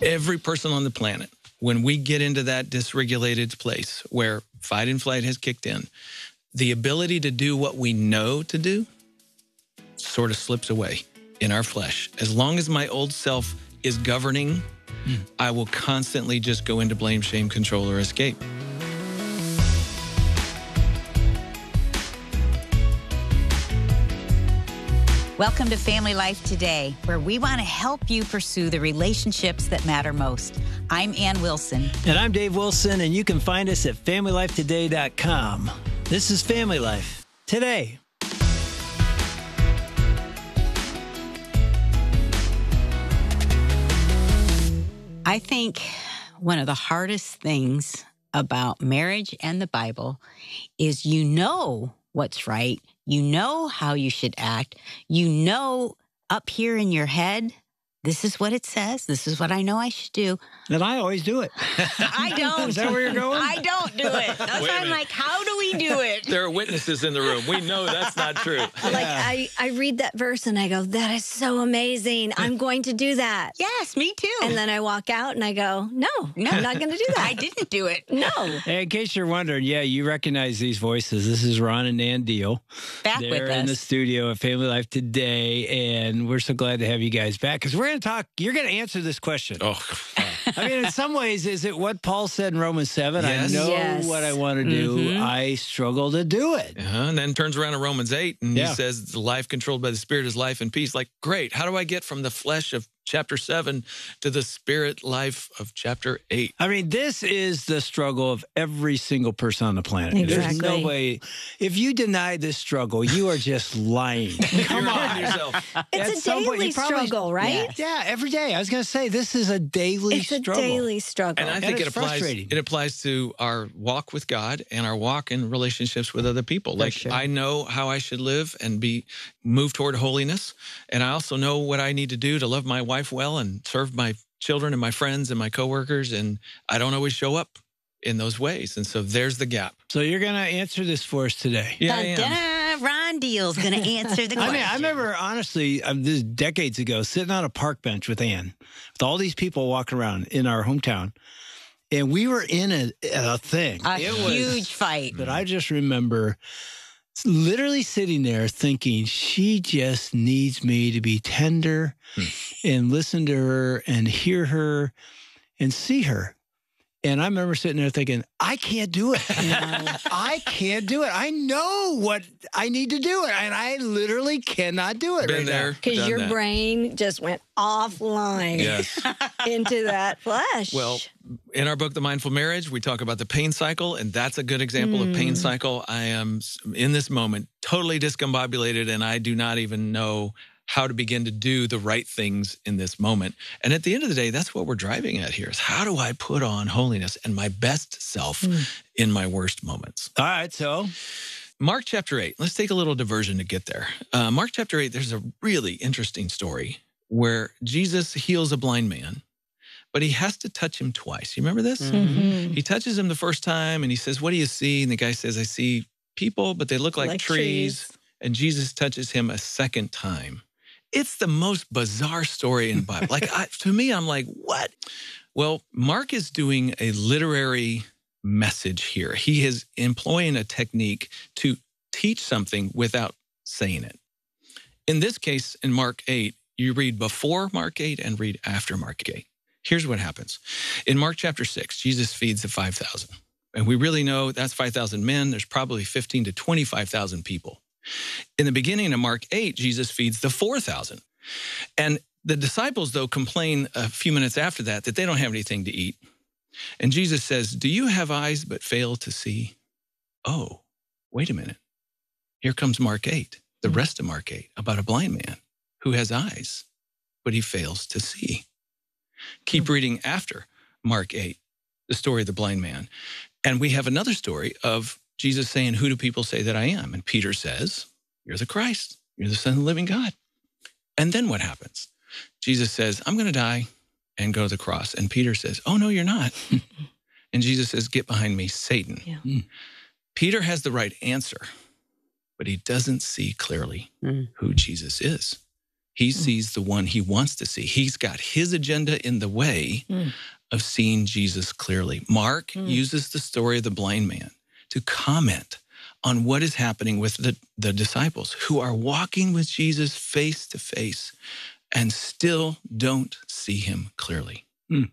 Every person on the planet, when we get into that dysregulated place where fight and flight has kicked in, the ability to do what we know to do sort of slips away in our flesh. As long as my old self is governing, I will constantly just go into blame, shame, control, or escape. Welcome to Family Life Today, where we want to help you pursue the relationships that matter most. I'm Ann Wilson. And I'm Dave Wilson, and you can find us at FamilyLifeToday.com. This is Family Life Today. I think one of the hardest things about marriage and the Bible is you know what's right. You know how you should act. You know up here in your head, this is what it says. This is what I know I should do. And I always do it. I don't. Is that where you're going? I don't do it. That's why I'm like, how do we do it? There are witnesses in the room. We know that's not true. Like, I read that verse and I go, that is so amazing. I'm going to do that. Yes, me too. And then I walk out and I go, no, I'm not going to do that. I didn't do it. No. Hey, in case you're wondering, yeah, you recognize these voices. This is Ron and Nan Deal. Back They're with us. in the studio at Family Life Today, and we're so glad to have you guys back because we're going to talk. You're going to answer this question. Oh, I mean, in some ways, is it what Paul said in Romans 7? Yes. I know Yes. what I want to do. I struggle to do it. and then turns around in Romans 8 and Yeah. he says, the life controlled by the Spirit is life and peace. Like, great. How do I get from the flesh of chapter 7 to the spirit life of chapter 8? I mean, this is the struggle of every single person on the planet. There's no Exactly. way. If you deny this struggle, you are just lying. Come on. yourself. At It's a some point, daily you probably- struggle, right? Yeah, every day. I was going to say, this is a daily It's a struggle. daily struggle. And I think it's it applies. frustrating. It applies to our walk with God and our walk in relationships with other people. Like, sure. I know how I should live and move toward holiness, and I also know what I need to do to love my wife well and serve my children and my friends and my coworkers. And I don't always show up in those ways, and so there's the gap. So you're going to answer this for us today. Yeah, I am. Dun-dun, Ron Deal's going to answer the I question. mean, I remember, honestly, this is decades ago, sitting on a park bench with Ann, with all these people walking around in our hometown, and we were in a thing. A It was- huge fight. But I just remember literally sitting there thinking, she just needs me to be tender and listen to her and hear her and see her. And I remember sitting there thinking, I can't do it. I can't do it. I know what I need to do, and I literally cannot do it Been right there. now. Because done your that. brain just went offline Yes. into that flesh. Well, in our book, The Mindful Marriage, we talk about the pain cycle, and that's a good example of pain cycle. I am, in this moment, totally discombobulated, and I do not even know how to begin to do the right things in this moment. And at the end of the day, that's what we're driving at here is how do I put on holiness and my best self in my worst moments? All right, so Mark chapter 8, let's take a little diversion to get there. Mark chapter 8, there's a really interesting story where Jesus heals a blind man, but he has to touch him twice. You remember this? He touches him the first time and he says, what do you see? And the guy says, I see people, but they look like trees. And Jesus touches him a second time. It's the most bizarre story in the Bible. Like, to me, I'm like, what? Well, Mark is doing a literary message here. He is employing a technique to teach something without saying it. In this case, in Mark 8, you read before Mark 8 and read after Mark 8. Here's what happens. In Mark chapter 6, Jesus feeds the 5,000. And we really know that's 5,000 men. There's probably 15 to 25,000 people. In the beginning of Mark 8, Jesus feeds the 4,000. And the disciples, though, complain a few minutes after that they don't have anything to eat. And Jesus says, do you have eyes but fail to see? Oh, wait a minute. Here comes Mark 8, the rest of Mark 8, about a blind man who has eyes, but he fails to see. Keep reading after Mark 8, the story of the blind man. And we have another story of Jesus saying, who do people say that I am? And Peter says, you're the Christ. You're the Son of the living God. And then what happens? Jesus says, I'm going to die and go to the cross. And Peter says, oh, no, you're not. And Jesus says, get behind me, Satan. Yeah. Peter has the right answer, but he doesn't see clearly who Jesus is. He sees the one he wants to see. He's got his agenda in the way of seeing Jesus clearly. Mark uses the story of the blind man to comment on what is happening with the disciples who are walking with Jesus face to face and still don't see him clearly.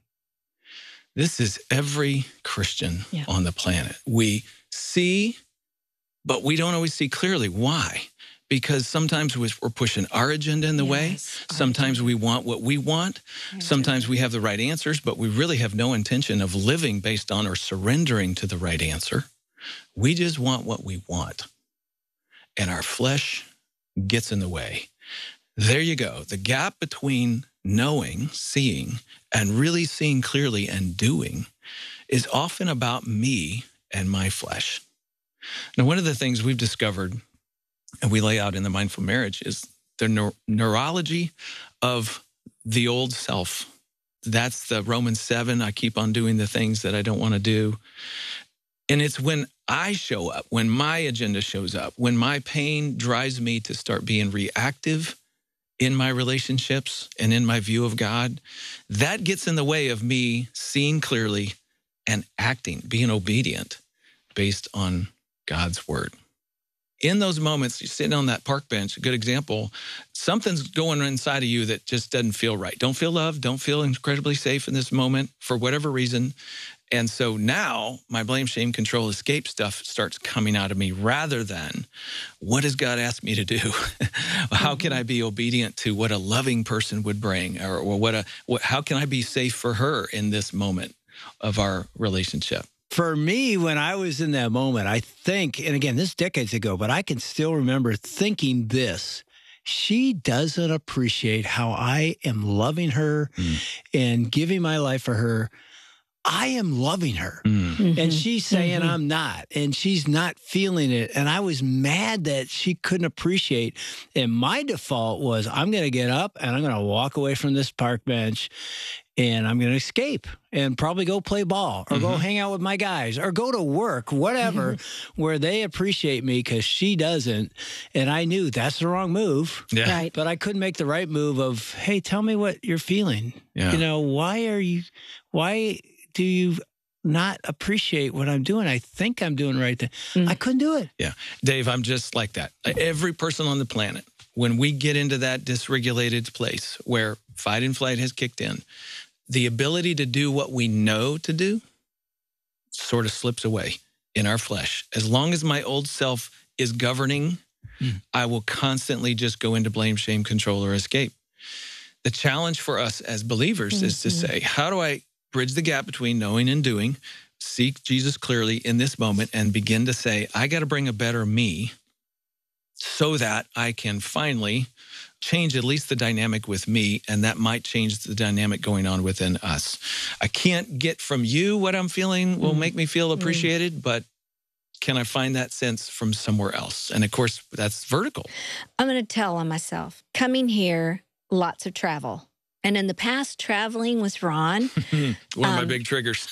This is every Christian on the planet. We see, but we don't always see clearly. Why? Because sometimes we're pushing our agenda in the way. Sometimes we want what we want. Sometimes we have the right answers, but we really have no intention of living based on or surrendering to the right answer. We just want what we want. And our flesh gets in the way. There you go. The gap between knowing, seeing, and really seeing clearly and doing is often about me and my flesh. Now, one of the things we've discovered and we lay out in the Mindful Marriage is the neurology of the old self. That's the Romans 7. I keep on doing the things that I don't want to do. And it's when I show up, when my agenda shows up, when my pain drives me to start being reactive in my relationships and in my view of God, that gets in the way of me seeing clearly and acting, being obedient based on God's word. In those moments, you're sitting on that park bench, a good example, something's going inside of you that just doesn't feel right. Don't feel loved, don't feel incredibly safe in this moment for whatever reason. And so now my blame, shame, control, escape stuff starts coming out of me rather than what does God ask me to do? How can I be obedient to what a loving person would bring? Or how can I be safe for her in this moment of our relationship? For me, when I was in that moment, I think, and again, this is decades ago, but I can still remember thinking this. She doesn't appreciate how I am loving her and giving my life for her. I am loving her. And she's saying I'm not. And she's not feeling it. And I was mad that she couldn't appreciate. And my default was, I'm going to get up and I'm going to walk away from this park bench and I'm going to escape and probably go play ball or go hang out with my guys or go to work, whatever, where they appreciate me because she doesn't. And I knew that's the wrong move. Yeah. Right. But I couldn't make the right move of, hey, tell me what you're feeling. Yeah. You know, why do you not appreciate what I'm doing? I think I'm doing the right thing. I couldn't do it. Yeah. Dave, I'm just like that. Every person on the planet, when we get into that dysregulated place where fight and flight has kicked in, the ability to do what we know to do sort of slips away in our flesh. As long as my old self is governing, I will constantly just go into blame, shame, control, or escape. The challenge for us as believers is to say, how do I bridge the gap between knowing and doing, seek Jesus clearly in this moment, and begin to say, I got to bring a better me so that I can finally change at least the dynamic with me, and that might change the dynamic going on within us. I can't get from you what I'm feeling will make me feel appreciated, but can I find that sense from somewhere else? And of course, that's vertical. I'm going to tell on myself. Coming here, lots of travel. And in the past, traveling with Ron. One of my big triggers.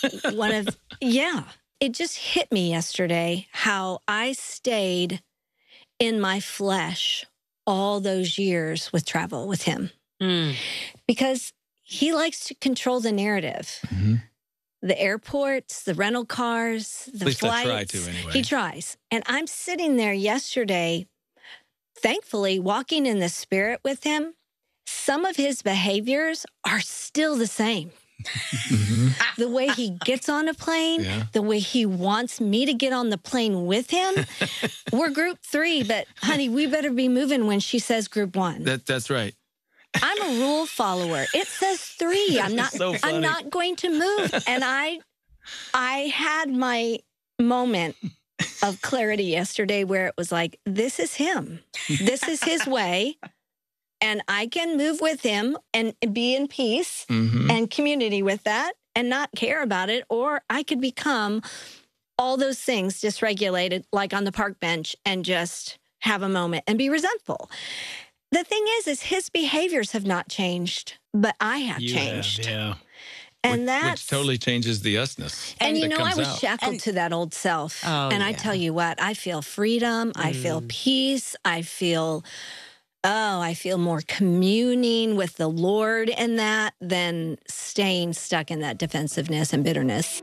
It just hit me yesterday how I stayed in my flesh all those years with travel with him. Because he likes to control the narrative. The airports, the rental cars, the flights. At least I try to anyway. He tries. And I'm sitting there yesterday, thankfully, walking in the Spirit with him. Some of his behaviors are still the same. The way he gets on a plane, the way he wants me to get on the plane with him. We're group 3, but honey, we better be moving when she says group 1. That's right. I'm a rule follower. It says 3. I'm not going to move. And I had my moment of clarity yesterday where it was like, this is him. This is his way. And I can move with him and be in peace and community with that and not care about it. Or I could become all those things dysregulated, like on the park bench, and just have a moment and be resentful. The thing is his behaviors have not changed, but I have changed. And which totally changes the usness. And you know, I was shackled to that old self. And I tell you what, I feel freedom. I feel peace. I feel Oh, I feel more communing with the Lord in that than staying stuck in that defensiveness and bitterness.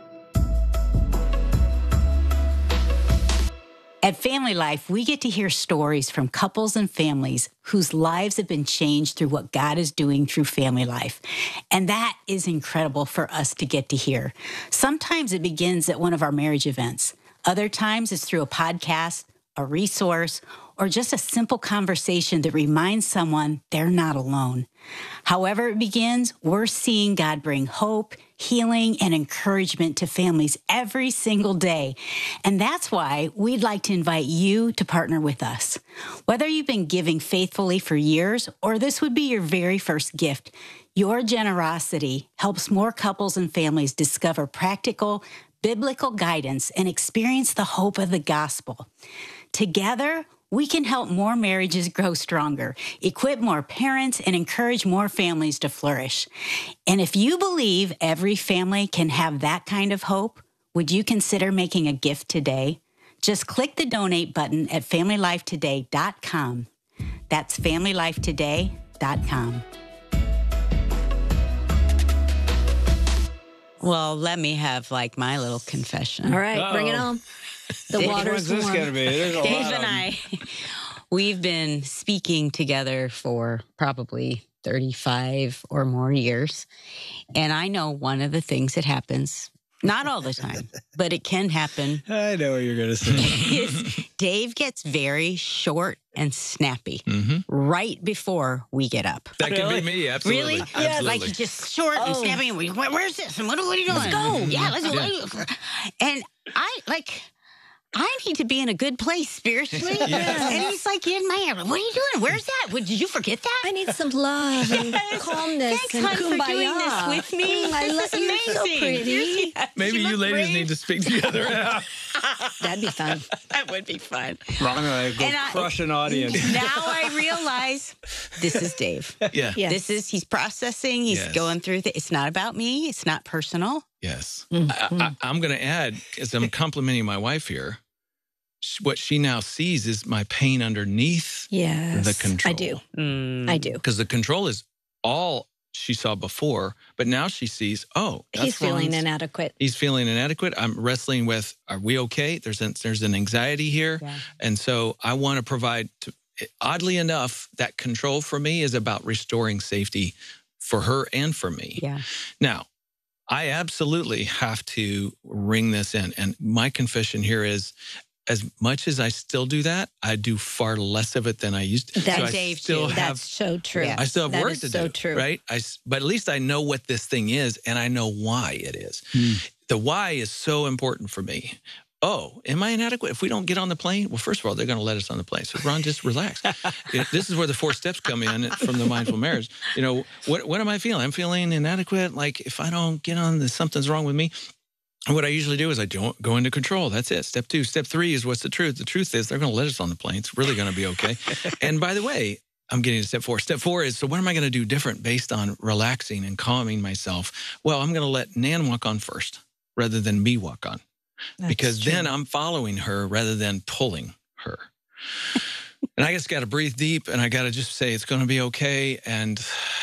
At Family Life, we get to hear stories from couples and families whose lives have been changed through what God is doing through Family Life. And that is incredible for us to get to hear. Sometimes it begins at one of our marriage events. Other times it's through a podcast, a resource, or just a simple conversation that reminds someone they're not alone. However it begins, we're seeing God bring hope, healing, and encouragement to families every single day. And that's why we'd like to invite you to partner with us. Whether you've been giving faithfully for years or this would be your very first gift, your generosity helps more couples and families discover practical, biblical guidance and experience the hope of the gospel. Together, we can help more marriages grow stronger, equip more parents, and encourage more families to flourish. And if you believe every family can have that kind of hope, would you consider making a gift today? Just click the donate button at FamilyLifeToday.com. That's FamilyLifeToday.com. Well, let me have like my little confession. All right, bring it on. The water's warm. Gonna be? Dave and I, we've been speaking together for probably 35 or more years. And I know one of the things that happens, not all the time, but it can happen. I know what you're going to say. Is Dave gets very short and snappy right before we get up. That could be me, absolutely. Really? Absolutely. Like he's just short and snappy. And where's this? And what are you doing? Let's go. Yeah, let's go. And I need to be in a good place spiritually. Yes. And he's like, in my ear, what are you doing? Where's that? Did you forget that? I need some love and calmness. Thanks, and hon, kumbaya. for doing this with me. I love you. You're so pretty. Maybe you ladies brave. need to speak together. That'd be fun. That would be fun. I'm going to go crush an audience. Now I realize this is Dave. Yeah. Yes. He's processing. He's going through it's not about me. It's not personal. Yes. I'm going to add, as I'm complimenting my wife here, what she now sees is my pain underneath the control. I do. I do. Because the control is all she saw before, but now she sees, that's He's feeling Ron's. inadequate. He's feeling inadequate. I'm wrestling with, are we okay? There's an anxiety here. Yeah. And so I want to provide, oddly enough, that control for me is about restoring safety for her and for me. Yeah. Now, I absolutely have to ring this in. And my confession here is, as much as I still do that, I do far less of it than I used to. That's so I Dave, still too. have, That's so true. Yeah. I still have That work is to so do. true. Right? But at least I know what this thing is, and I know why it is. The why is so important for me. Oh, am I inadequate? If we don't get on the plane, well, first of all, they're going to let us on the plane. So, Ron, just relax. This is where the 4 steps come in from the mindful marriage. What am I feeling? I'm feeling inadequate. Like if I don't get on, something's wrong with me. And what I usually do is I don't go into control. That's it. Step 2. Step 3 is what's the truth. The truth is they're going to let us on the plane. It's really going to be okay. And by the way, I'm getting to step 4. Step 4 is, so what am I going to do different based on relaxing and calming myself? Well, I'm going to let Nan walk on first rather than me walk on. Because then I'm following her rather than pulling her. And I just got to breathe deep and I got to just say it's going to be okay. And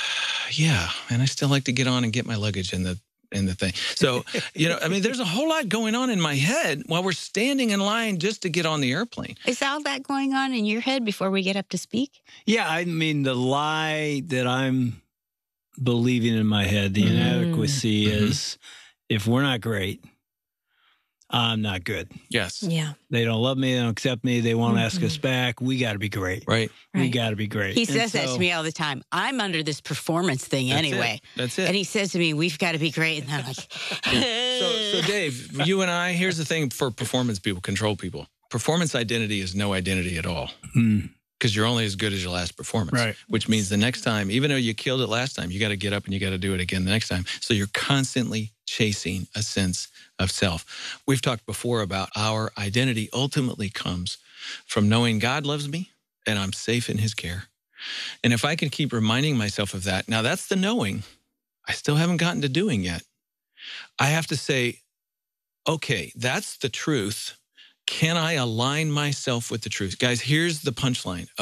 and I still like to get on and get my luggage in the thing. So, there's a whole lot going on in my head while we're standing in line just to get on the airplane. Is all that going on in your head before we get up to speak? Yeah, I mean, the lie that I'm believing in my head, the inadequacy is, if we're not great, I'm not good. Yes. Yeah. They don't love me. They don't accept me. They won't ask us back. We got to be great. Right. We got to be great. He says that to me all the time. I'm under this performance thing anyway. That's it. And he says to me, we've got to be great. And I'm like, So Dave, you and I, here's the thing for performance people, control people. Performance identity is no identity at all. Because you're only as good as your last performance. Right. Which means the next time, even though you killed it last time, you got to get up and you got to do it again the next time. So you're constantly chasing a sense of self. We've talked before about our identity ultimately comes from knowing God loves me and I'm safe in his care. And if I can keep reminding myself of that, now that's the knowing. I still haven't gotten to doing yet. I have to say, okay, that's the truth. Can I align myself with the truth? Guys, here's the punchline of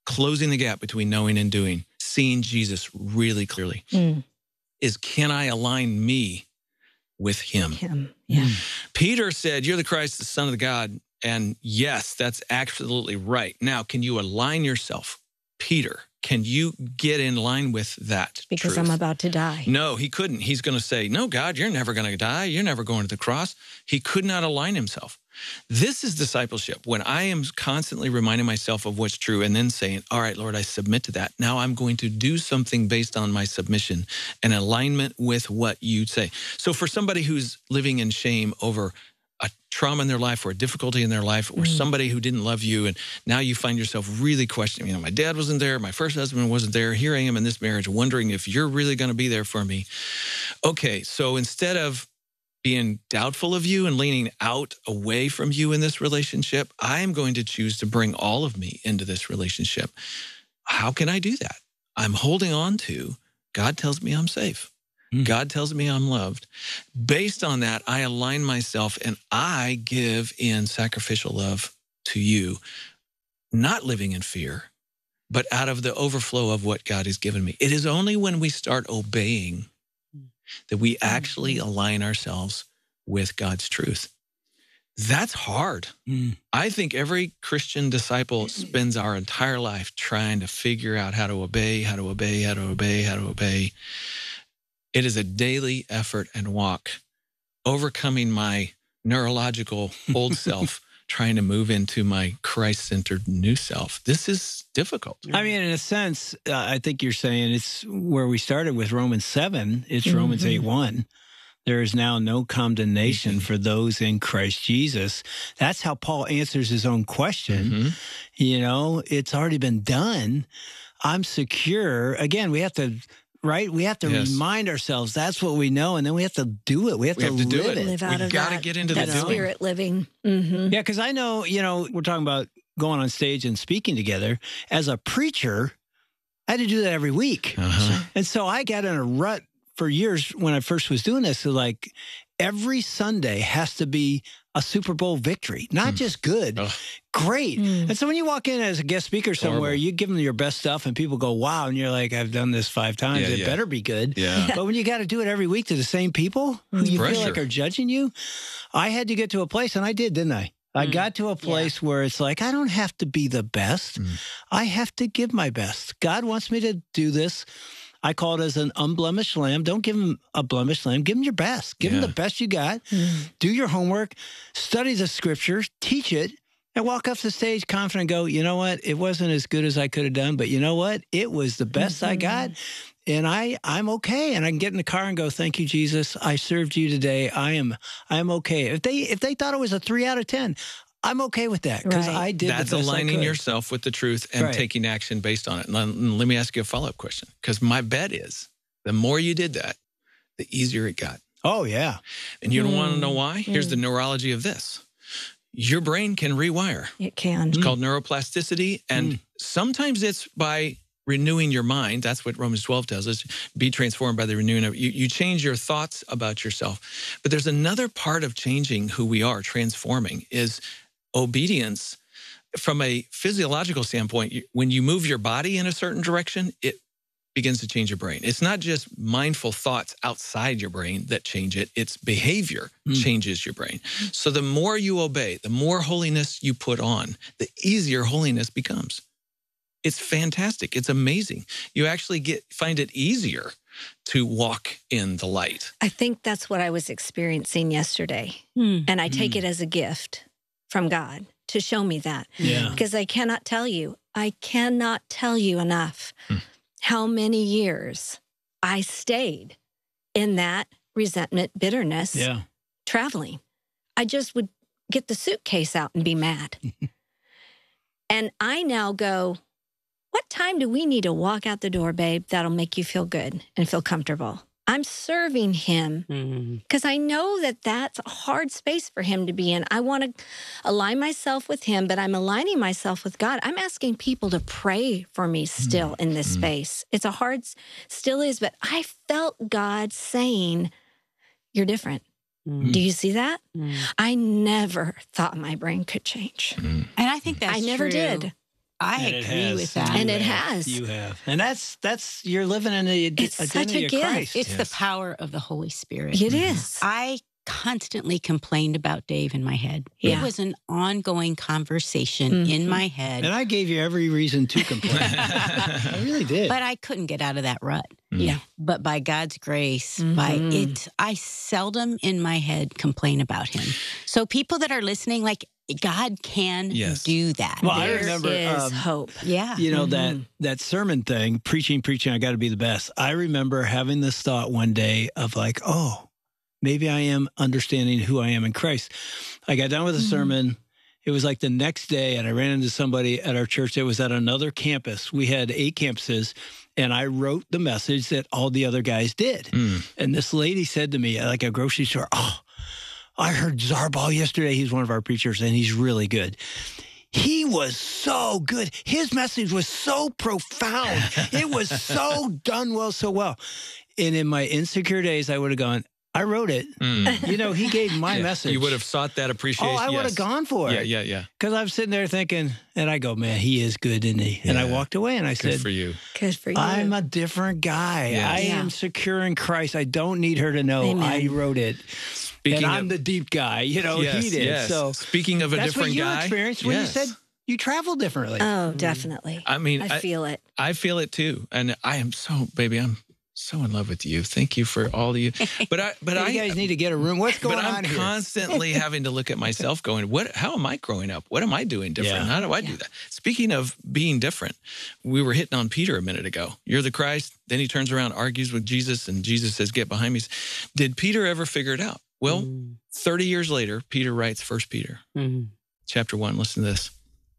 closing the gap between knowing and doing, seeing Jesus really clearly, is can I align me with him? Yeah. Peter said, you're the Christ, the Son of God. And yes, that's absolutely right. Now, can you align yourself? Peter, can you get in line with that Because truth? I'm about to die. No, he couldn't. He's going to say, no, God, you're never going to die. You're never going to the cross. He could not align himself. This is discipleship. When I am constantly reminding myself of what's true and then saying, all right, Lord, I submit to that. Now I'm going to do something based on my submission and alignment with what you say. So for somebody who's living in shame over a trauma in their life or a difficulty in their life or somebody who didn't love you, and now you find yourself really questioning, my dad wasn't there, my first husband wasn't there, here I am in this marriage wondering if you're really going to be there for me. Okay, so instead of being doubtful of you and leaning out away from you in this relationship, I am going to choose to bring all of me into this relationship. How can I do that? I'm holding on to, God tells me I'm safe. God tells me I'm loved. Based on that, I align myself and I give in sacrificial love to you, not living in fear, but out of the overflow of what God has given me. It is only when we start obeying that we actually align ourselves with God's truth. That's hard. I think every Christian disciple spends our entire life trying to figure out how to obey, how to obey, how to obey, how to obey. It is a daily effort and walk, overcoming my neurological old self, trying to move into my Christ-centered new self. This is difficult. I mean, in a sense, I think you're saying it's where we started with Romans 7. It's Romans 8:1. There is now no condemnation for those in Christ Jesus. That's how Paul answers his own question. You know, it's already been done. I'm secure. Again, we have to... Right? We have to remind ourselves that's what we know, and then we have to do it. We have to live it. Live out We've of got to that, get into that the doing. spirit living. Yeah, because I know, we're talking about going on stage and speaking together. As a preacher, I had to do that every week. And so I got in a rut for years when I first was doing this. So like every Sunday has to be a Super Bowl victory, not just good, great. And so when you walk in as a guest speaker somewhere, you give them your best stuff and people go, wow. And you're like, I've done this 5 times. It better be good. But when you got to do it every week to the same people who you feel like are judging you, I had to get to a place, and I did, didn't I? I got to a place where it's like, I don't have to be the best. I have to give my best. God wants me to do this. I call it as an unblemished lamb. Don't give him a blemished lamb. Give him your best. Give him the best you got. Do your homework. Study the scriptures. Teach it. And walk off the stage confident and go, you know what? It wasn't as good as I could have done, but you know what? It was the best I got. And I'm okay. And I can get in the car and go, thank you, Jesus. I served you today. I am okay. If they thought it was a 3 out of 10, I'm okay with that because I did the best I could. That's aligning yourself with the truth and taking action based on it. And let me ask you a follow-up question, because my bet is the more you did that, the easier it got. Oh, yeah. And you don't want to know why? Here's the neurology of this. Your brain can rewire. It can. It's called neuroplasticity. And sometimes it's by renewing your mind. That's what Romans 12 tells us. Be transformed by the renewing of you change your thoughts about yourself. But there's another part of changing who we are, transforming, is obedience. From a physiological standpoint, when you move your body in a certain direction, it begins to change your brain. It's not just mindful thoughts outside your brain that change it. It's behavior changes your brain. So the more you obey, the more holiness you put on, the easier holiness becomes. It's fantastic. It's amazing. You actually find it easier to walk in the light. I think that's what I was experiencing yesterday. And I take it as a gift from God to show me that. Because I cannot tell you enough how many years I stayed in that resentment, bitterness, traveling. I just would get the suitcase out and be mad. And I now go, what time do we need to walk out the door, babe? That'll make you feel good and feel comfortable. I'm serving him because I know that that's a hard space for him to be in. I want to align myself with him, but I'm aligning myself with God. I'm asking people to pray for me still in this space. It's a hard, still is, but I felt God saying, you're different. Do you see that? I never thought my brain could change. And I think that's I never true. did. I agree with that. And it has. You have. And that's you're living in the identity of Christ. It's the power of the Holy Spirit. It is. I constantly complained about Dave in my head. Yeah. It was an ongoing conversation in my head. And I gave you every reason to complain. I really did. But I couldn't get out of that rut. Yeah. But by God's grace, I seldom in my head complain about him. So people that are listening, like, God can do that. Well, There I remember is hope. Yeah. You know, that sermon thing, preaching, I got to be the best. I remember having this thought one day of like, oh, maybe I am understanding who I am in Christ. I got done with the sermon. It was like the next day, and I ran into somebody at our church that was at another campus. We had 8 campuses, and I wrote the message that all the other guys did. And this lady said to me, like a grocery store, oh, I heard Zarbal yesterday. He's one of our preachers, and he's really good. He was so good. His message was so profound. It was so done well, so well. And in my insecure days, I would have gone, I wrote it. You know, he gave my message. You would have sought that appreciation. Oh, I would have gone for it. Yeah. Because I'm sitting there thinking, and I go, man, he is good, isn't he? And I walked away and I Good said, for you. Good for you. I'm a different guy. Yes. I am secure in Christ. I don't need her to know. Amen. I wrote it. Speaking and I'm of, the deep guy. You know, he did. Yes. So speaking of a that's different what you guy. experienced when you said you travel differently. Oh, definitely. I mean, I feel it. I feel it too. And I am so, baby, I'm so in love with you. Thank you for all of you. But you guys need to get a room. What's going on I'm here? constantly having to look at myself going, how am I growing up? What am I doing different? Yeah. How do I do that? Speaking of being different, we were hitting on Peter a minute ago. You're the Christ. Then he turns around, argues with Jesus, and Jesus says, get behind me. Did Peter ever figure it out? Well, 30 years later, Peter writes 1 Peter chapter 1. Listen to this.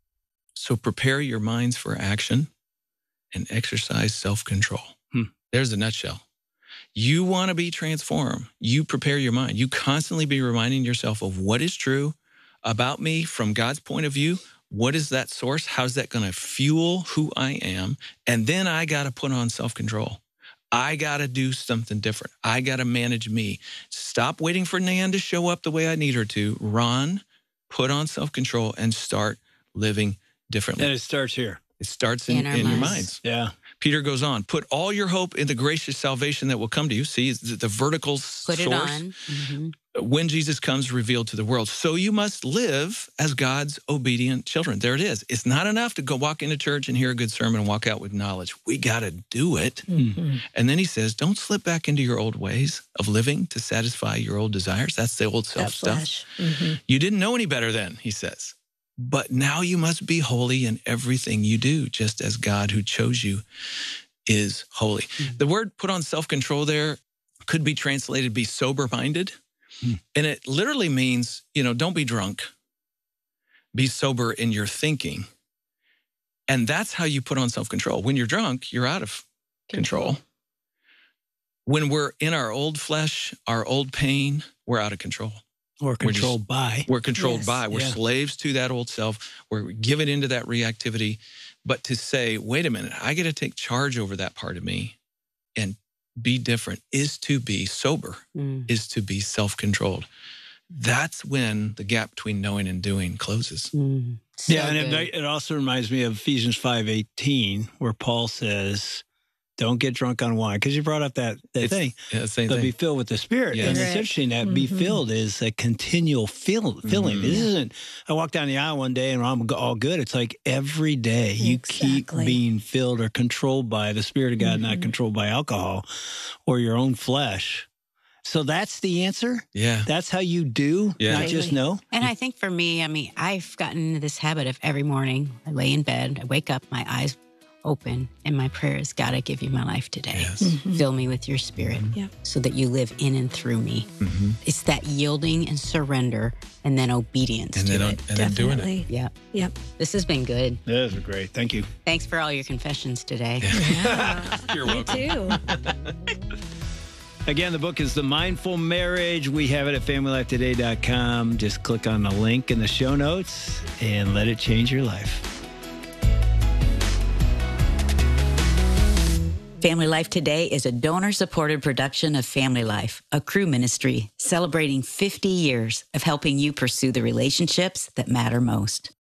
So prepare your minds for action and exercise self-control. There's the nutshell. You want to be transformed. You prepare your mind. You constantly be reminding yourself of what is true about me from God's point of view. What is that source? How's that going to fuel who I am? And then I got to put on self-control. I got to do something different. I got to manage me. Stop waiting for Nan to show up the way I need her to. Run, put on self-control, and start living differently. And it starts here. It starts in your minds. Yeah. Peter goes on, put all your hope in the gracious salvation that will come to you. See, the vertical source. Put it on. When Jesus comes revealed to the world. So you must live as God's obedient children. There it is. It's not enough to go walk into church and hear a good sermon and walk out with knowledge. We got to do it. And then he says, don't slip back into your old ways of living to satisfy your old desires. That's the old self stuff. You didn't know any better then, he says. But now you must be holy in everything you do, just as God who chose you is holy. The word put on self-control there could be translated be sober-minded. And it literally means, don't be drunk. Be sober in your thinking. And that's how you put on self-control. When you're drunk, you're out of control. When we're in our old flesh, our old pain, we're out of control. Or controlled by. We're controlled by. We're slaves to that old self. We're given into that reactivity. But to say, wait a minute, I got to take charge over that part of me and be different is to be sober, is to be self-controlled. That's when the gap between knowing and doing closes. And it also reminds me of Ephesians 5:18, where Paul says, don't get drunk on wine, because you brought up that thing. Yeah, same but thing. be filled with the Spirit. Yes. And it's interesting that be filled is a continual filling. This isn't, I walked down the aisle one day and I'm all good. It's like every day you keep being filled or controlled by the Spirit of God, not controlled by alcohol or your own flesh. So that's the answer? Yeah. That's how you do, not just know? And I think for me, I've gotten into this habit of every morning, I lay in bed, I wake up, my eyes open, and my prayer is, God, I give you my life today. Yes. Fill me with your Spirit so that you live in and through me. It's that yielding and surrender and then obedience to it. And then doing it. Yep. This has been good. This is great. Thank you. Thanks for all your confessions today. You're welcome. Me too. Again, the book is The Mindful Marriage. We have it at FamilyLifeToday.com. Just click on the link in the show notes and let it change your life. Family Life Today is a donor-supported production of Family Life, a Cru ministry celebrating 50 years of helping you pursue the relationships that matter most.